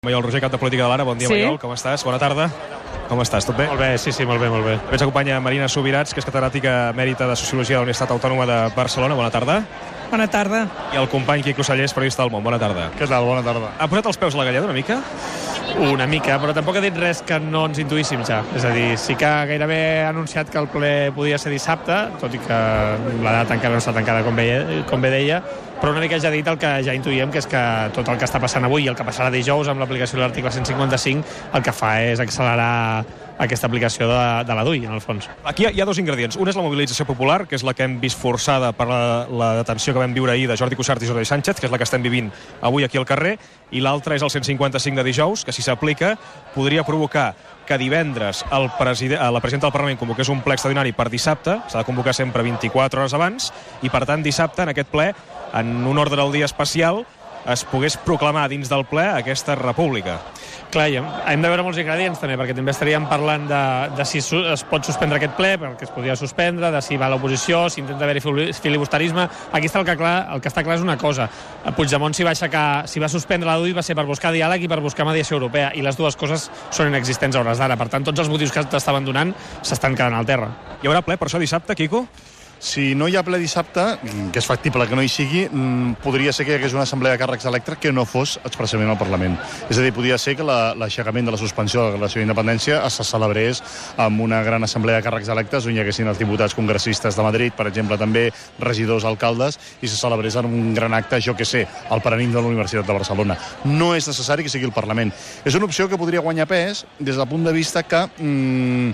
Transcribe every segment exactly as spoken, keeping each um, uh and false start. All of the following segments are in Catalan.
El Roger, cap de Política de l'Ara. Bon dia, sí. Maiol, com estàs? Bona tarda. Com estàs? Tot bé? Molt bé, sí, sí, molt bé, molt bé. També ens acompanya Marina Subirats, que és catedràtica emèrita de Sociologia de la Universitat Autònoma de Barcelona. Bona tarda. Bona tarda. I el company Quico Sallés, periodista del Món. Bona tarda. Què tal? Bona tarda. Ha posat els peus a la galleda una mica? Una mica, però tampoc ha dit res que no ens intuïssim ja. És a dir, sí que gairebé ha anunciat que el ple podia ser dissabte, tot i que la data encara no està tancada, com bé, com bé deia, però una mica ja ha dit el que ja intuïem, que és que tot el que està passant avui i el que passarà dijous amb l'aplicació de l'article cent cinquanta-cinc el que fa és accelerar aquesta aplicació de, de la D U I, en el fons. Aquí hi ha, hi ha dos ingredients. Un és la mobilització popular, que és la que hem vist forçada per la, la detenció que vam viure ahir de Jordi Cuixart i Jordi Sánchez, que és la que estem vivint avui aquí al carrer, i l'altra és el cent cinquanta-cinc de dijous, que si s'aplica podria provocar que divendres el president, la presidenta del Parlament convoqués un ple extraordinari per dissabte, s'ha de convocar sempre vint-i-quatre hores abans, i per tant dissabte en aquest ple, en un ordre del dia especial, es pogués proclamar dins del ple aquesta república. Clar, hem de veure molts ingredients també, perquè també estaríem parlant de, de si es pot suspendre aquest ple, perquè es podria suspendre, de si va a l'oposició, si intenta haver-hi filibusterisme. Aquí està el que, clar, el que està clar és una cosa. Puigdemont s'hi va aixecar, s'hi va suspendre la D U I va ser per buscar diàleg i per buscar mediació europea, i les dues coses són inexistents a hores d'ara. Per tant, tots els motius que t'estaven donant s'estan quedant al terra. Hi haurà ple per això dissabte, Quico? Si no hi ha ple dissabte, que és factible que no hi sigui, podria ser que hi hagués una assemblea de càrrecs electes que no fos expressament al Parlament. És a dir, podria ser que l'aixecament de la suspensió de la declaració d'independència se celebrés amb una gran assemblea de càrrecs electes on hi haguessin els diputats congressistes de Madrid, per exemple, també regidors, alcaldes, i se celebrés en un gran acte, jo que sé, al Paraninf de la Universitat de Barcelona. No és necessari que sigui el Parlament. És una opció que podria guanyar pes des del punt de vista que... Mmm,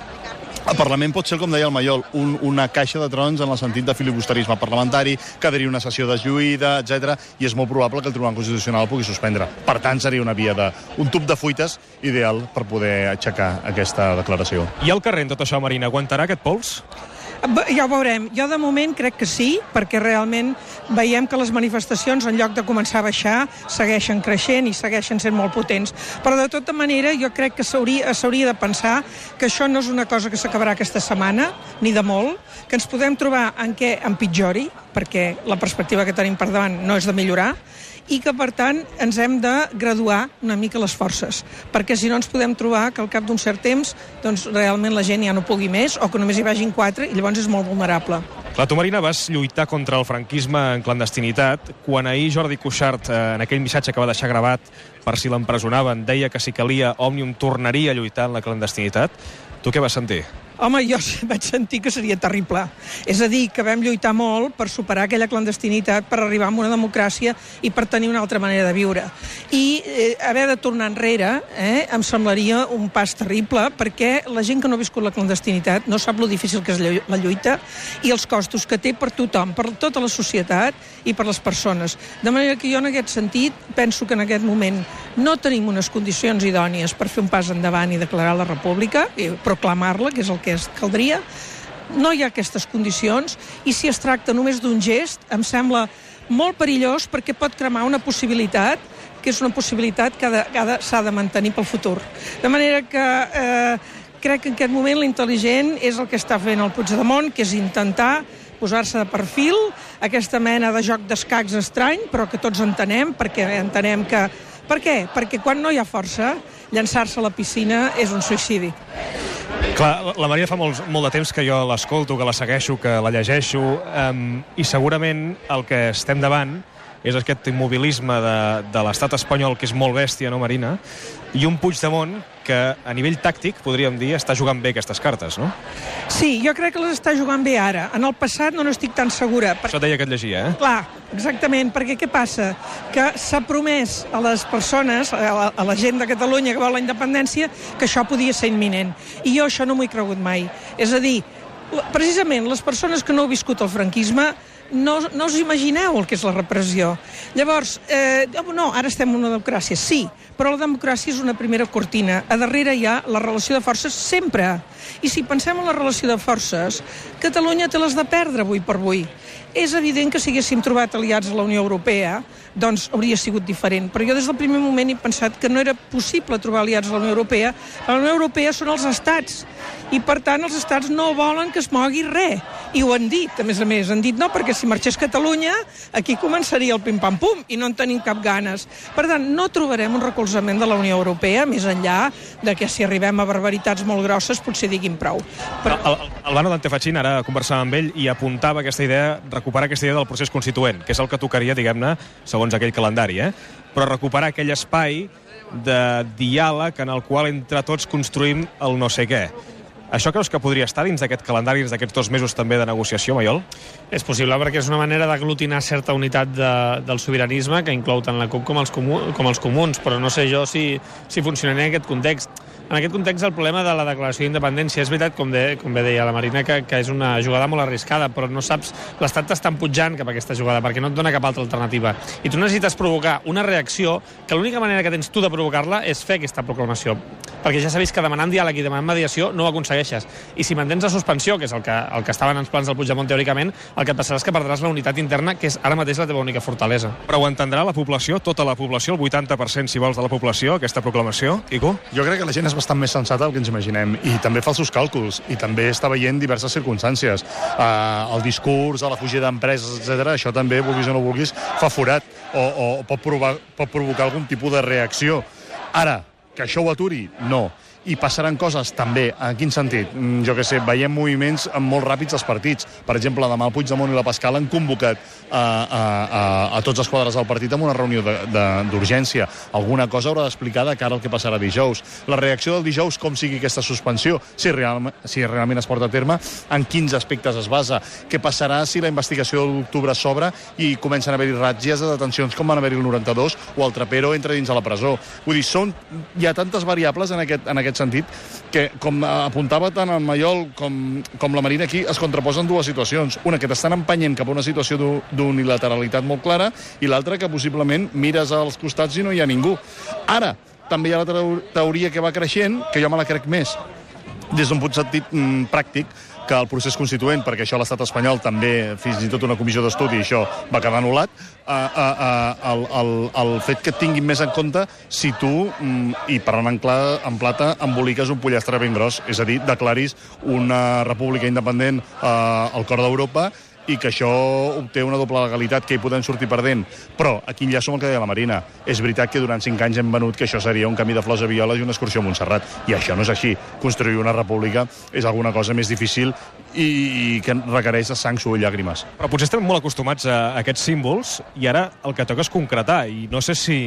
el Parlament pot ser, com deia el Maiol, un, una caixa de trons en el sentit de filibusterisme parlamentari, quedaria una sessió deslluïda, etcètera, i és molt probable que el Tribunal Constitucional el pugui suspendre. Per tant, seria una via de un tub de fuites ideal per poder aixecar aquesta declaració. I al carrer, en tot això, Marina, aguantarà aquest pols? Ja ho veurem. Jo de moment crec que sí, perquè realment veiem que les manifestacions, en lloc de començar a baixar, segueixen creixent i segueixen sent molt potents. Però de tota manera jo crec que s'hauria de pensar que això no és una cosa que s'acabarà aquesta setmana, ni de molt, que ens podem trobar en què empitjori, perquè la perspectiva que tenim per davant no és de millorar, i que, per tant, ens hem de graduar una mica les forces, perquè si no ens podem trobar que al cap d'un cert temps doncs, realment la gent ja no pugui més, o que només hi vagin quatre, i llavors és molt vulnerable. Clar, tu, Marina, vas lluitar contra el franquisme en clandestinitat. Quan ahir Jordi Cuixart, eh, en aquell missatge que va deixar gravat per si l'empresonaven, deia que si calia Òmnium tornaria a lluitar en la clandestinitat, tu què vas sentir? Home, jo vaig sentir que seria terrible. És a dir, que vam lluitar molt per superar aquella clandestinitat, per arribar a una democràcia i per tenir una altra manera de viure. I eh, haver de tornar enrere eh, em semblaria un pas terrible, perquè la gent que no ha viscut la clandestinitat no sap lo difícil que és la lluita i els costos que té per tothom, per tota la societat i per les persones. De manera que jo en aquest sentit penso que en aquest moment no tenim unes condicions idònies per fer un pas endavant i declarar la república, i proclamar-la, que és el que es caldria. No hi ha aquestes condicions, i si es tracta només d'un gest em sembla molt perillós, perquè pot cremar una possibilitat que és una possibilitat que s'ha de mantenir pel futur. De manera que eh, crec que en aquest moment l'intel·ligent és el que està fent el Puigdemont, que és intentar posar-se de perfil, aquesta mena de joc d'escacs estrany, però que tots entenem, perquè entenem que... Per què? Perquè quan no hi ha força, llançar-se a la piscina és un suïcidi. Clar, la Maria fa molt, molt de temps que jo l'escolto, que la segueixo, que la llegeixo, um, i segurament el que estem davant és aquest immobilisme de, de l'estat espanyol, que és molt bèstia, no, Marina? I un Puigdemont que, a nivell tàctic, podríem dir, està jugant bé aquestes cartes, no? Sí, jo crec que les està jugant bé ara. En el passat no n'estic tan segura. Per... Això deia que et llegia, eh? Clar, exactament, perquè què passa? Que s'ha promès a les persones, a la, a la gent de Catalunya que vol la independència, que això podia ser imminent. I jo això no m'ho he cregut mai. És a dir, precisament les persones que no heu viscut el franquisme no, no us imagineu el que és la repressió. Llavors, eh, no, ara estem en una democràcia, sí, però la democràcia és una primera cortina. A darrere hi ha la relació de forces sempre. I si pensem en la relació de forces, Catalunya té les de perdre avui per avui. És evident que si haguéssim trobat aliats a la Unió Europea, doncs hauria sigut diferent. Però jo des del primer moment he pensat que no era possible trobar aliats a la Unió Europea. La Unió Europea són els estats, i per tant els estats no volen que es mogui res. I ho han dit, a més a més. Han dit no, perquè si marxés Catalunya, aquí començaria el pim-pam-pum, i no en tenim cap ganes. Per tant, no trobarem un recolzament de la Unió Europea, més enllà de que si arribem a barbaritats molt grosses potser diguin prou. Però... El, Albano Dante Fachin, ara conversava amb ell i apuntava aquesta idea, recuperar aquesta idea del procés constituent, que és el que tocaria, diguem-ne, segons aquell calendari, eh? Però recuperar aquell espai de diàleg en el qual entre tots construïm el no sé què. Això creus que podria estar dins d'aquest calendari, dins d'aquests dos mesos també de negociació, Maiol? És possible, perquè és una manera d'aglutinar certa unitat de, del sobiranisme que inclou tant la CUP com els, comu, com els comuns, però no sé jo si, si funcionaria en aquest context. En aquest context, el problema de la declaració d'independència és veritat, com, de, com bé deia la Marina, que, que és una jugada molt arriscada, però no saps, l'Estat t'està empujant cap a aquesta jugada perquè no et dona cap altra alternativa. I tu necessites provocar una reacció que l'única manera que tens tu de provocar-la és fer aquesta proclamació. Perquè ja sabis que demanant diàleg i demanant mediació no ho aconsegueixes. I si mantens la suspensió, que és el que, el que estaven en els plans del Puigdemont teòricament, el que et passarà és que perdràs la unitat interna, que és ara mateix la teva única fortalesa. Però ho entendrà la població, tota la població, el vuitanta per cent, si vols, de la població, aquesta proclamació, Quico? Jo crec que la gent és bastant més sensata del que ens imaginem, i també fa els seus càlculs, i també està veient diverses circumstàncies. Uh, el discurs, a la fugida d'empreses, etcètera, això també, vulguis o no vulguis, fa forat, o, o pot, provar, pot provocar algun tipus de reacció. Ara, que això ho aturi? No. I passaran coses també. En quin sentit? Jo què sé, veiem moviments molt ràpids als partits. Per exemple, demà el Puigdemont i la Pascal han convocat a, a, a, a tots els quadres del partit en una reunió d'urgència. Alguna cosa haurà d'explicar de cara al que passarà dijous. La reacció del dijous, com sigui aquesta suspensió, si, real, si realment es porta a terme, en quins aspectes es basa, què passarà si la investigació de l'octubre s'obre i comencen a haver-hi ratges de detencions com van haver-hi el noranta-dos, o el Trapero entra dins de la presó. Vull dir, són, hi ha tantes variables en aquest, en aquest sentit que, com apuntava tant el Maiol com, com la Marina aquí, es contraposen dues situacions. Una, que t'estan empenyent cap a una situació d'unilateralitat molt clara, i l'altra, que possiblement mires als costats i no hi ha ningú. Ara, també hi ha la teoria que va creixent, que jo me la crec més, des d'un punt sentit mm, pràctic, que el procés constituent, perquè això a l'estat espanyol també, fins i tot una comissió d'estudi, això va quedar anul·lat, uh, uh, uh, el, el, el fet que et tinguin més en compte si tu, um, i parlant en, clar, en plata, emboliques un pollastre ben gros, és a dir, declaris una república independent uh, al cor d'Europa, i que això obté una doble legalitat, que hi podem sortir perdent. Però aquí enllaço amb el que deia la Marina. És veritat que durant cinc anys hem venut que això seria un camí de flors a violes i una excursió a Montserrat. I això no és així. Construir una república és alguna cosa més difícil i, i que requereix de sang, suor i llàgrimes. Però potser estem molt acostumats a aquests símbols i ara el que toca és concretar. I no sé si,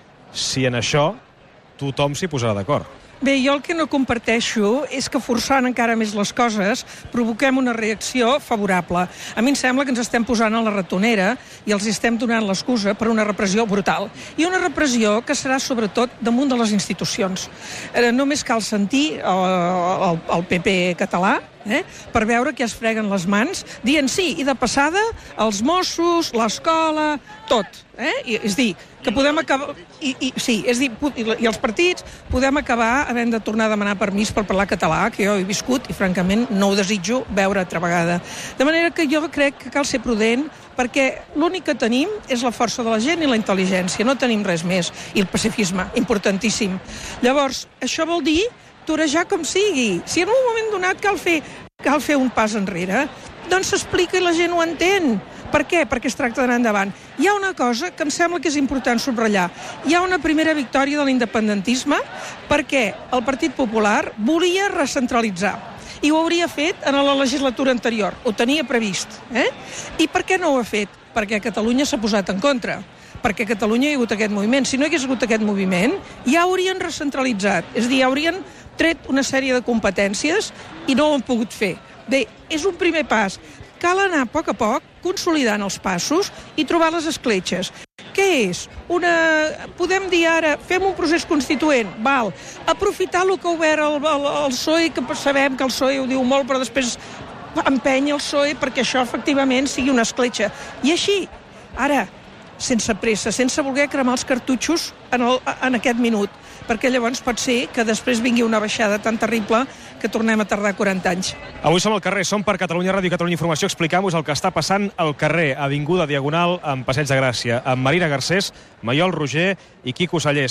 si en això tothom s'hi posarà d'acord. Bé, jo el que no comparteixo és que forçant encara més les coses provoquem una reacció favorable. A mi em sembla que ens estem posant a la ratonera i els estem donant l'excusa per una repressió brutal. I una repressió que serà sobretot damunt de les institucions. Eh, només cal sentir el, el, el P P català, Eh? per veure que es freguen les mans, dient sí, i de passada els Mossos, l'escola, tot. Eh? I, és dir, que podem acabar... I, i, sí, és dir, i, i els partits podem acabar havent de tornar a demanar permís per parlar català, que jo he viscut i francament no ho desitjo veure altra vegada. De manera que jo crec que cal ser prudent, perquè l'únic que tenim és la força de la gent i la intel·ligència, no tenim res més, i el pacifisme, importantíssim. Llavors, això vol dir torejar com sigui. Si en un moment donat cal fer, cal fer un pas enrere, doncs s'explica i la gent ho entén. Per què? Perquè es tracta d'anar endavant. Hi ha una cosa que em sembla que és important subratllar. Hi ha una primera victòria de l'independentisme perquè el Partit Popular volia recentralitzar. I ho hauria fet en la legislatura anterior. Ho tenia previst. Eh? I per què no ho ha fet? Perquè Catalunya s'ha posat en contra. Perquè a Catalunya hi ha hagut aquest moviment. Si no hi hagués hagut aquest moviment, ja haurien recentralitzat. És a dir, ja haurien tret una sèrie de competències i no ho han pogut fer. Bé, és un primer pas. Cal anar a poc a poc consolidant els passos i trobar les escletxes. Què és? Una... Podem dir ara, fem un procés constituent, val. Aprofitar el que ha obert el, el, el P S O E, que sabem que el P S O E ho diu molt, però després empenya el P S O E perquè això efectivament sigui una escletxa. I així, ara, sense pressa, sense voler cremar els cartutxos en, el, en aquest minut, perquè llavors pot ser que després vingui una baixada tan terrible que tornem a tardar quaranta anys. Avui som al carrer, som per Catalunya Ràdio i Catalunya Informació, explicant-vos el que està passant al carrer, Avinguda Diagonal, amb Passeig de Gràcia, amb Marina Garcés, Maiol Roger i Quico Sallés.